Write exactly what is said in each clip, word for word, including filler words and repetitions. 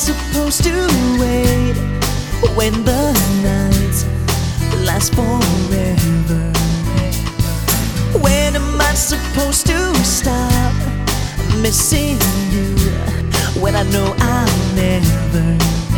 supposed to wait when the nights last forever? When am I supposed to stop missing you when I know I'll never?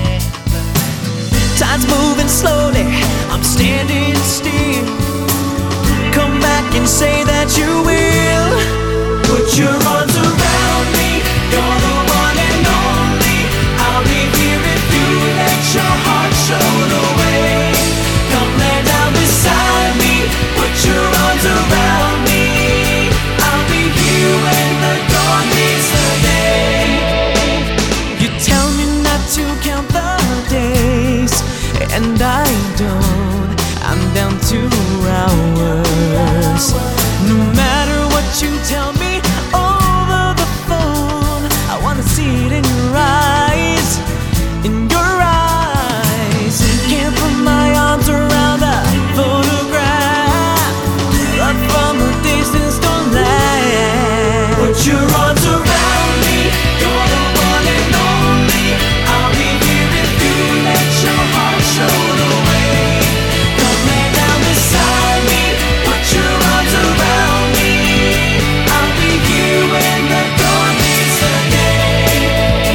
Time's moving slowly, I'm standing still. Come back and say that you will. Put your arms around me, you're the one and only. I'll be here if you let your heart show the way. Come lay down beside me, put your arms around me. I'll be here when the dawn meets the day. You tell me not to count the days, and I don't. I'm down to hours. No matter what you tell me over the phone, I wanna see it in your eyes, in your eyes. You can't put my arms around a photograph. Love from a distance don't last. Put your arms around me, you're the one and only. I'll be here if you let your heart show the way. Come lay down beside me, put your arms around me. I'll be here when the dawn meets the day.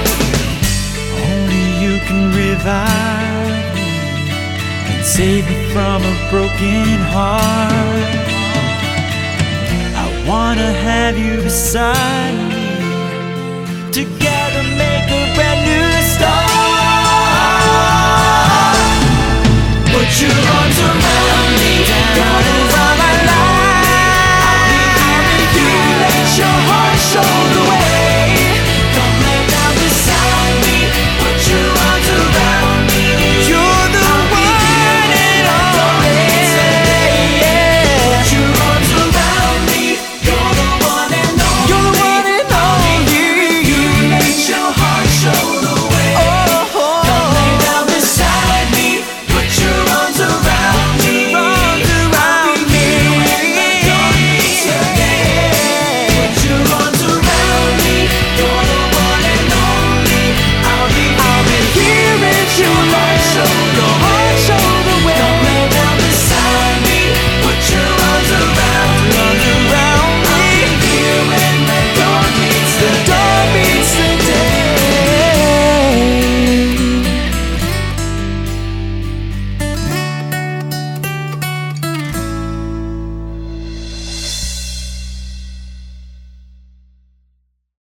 Only you can revive me and save me from a broken heart. I wanna have you beside me together.